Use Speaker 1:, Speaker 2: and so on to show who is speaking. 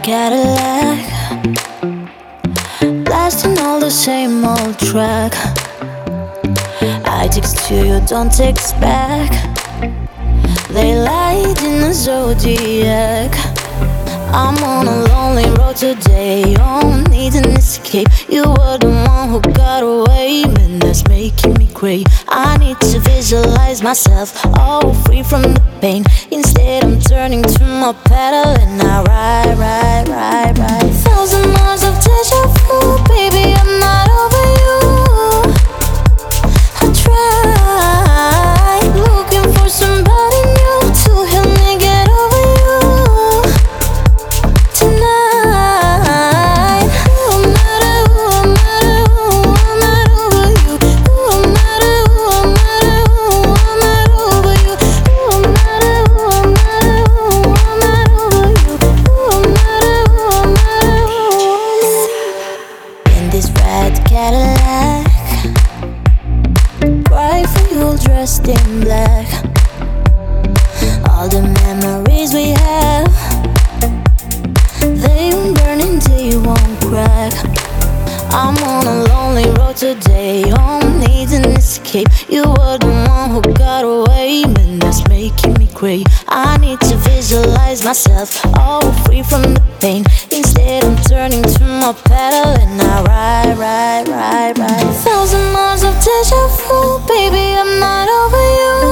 Speaker 1: Cadillac, blasting all the same old track. I text you don't text back. They lied in the zodiac. I'm on a lonely road today. Oh, need an escape. You were the one who got away, man, that's making me crazy. I need to visualize myself all free from the pain. Instead I'm turning to my pedal and I ride. Thousand miles of deja vu, baby, I'm not over you. I tried looking for somebody new to help me get over you tonight. I'm not over you. I'm not over you. I'm not over you. In this red Cadillac, cry for you dressed in black. All the memories we have, they won't burn and they won't crack. I'm on a lonely road today, oh, need an escape. You were the one who got away, man, that's making me crazy. I need to visualize myself all free from the pain. Instead I'm turning to my pedal and I ride. Thousand miles of deja vu, baby, I'm not over you.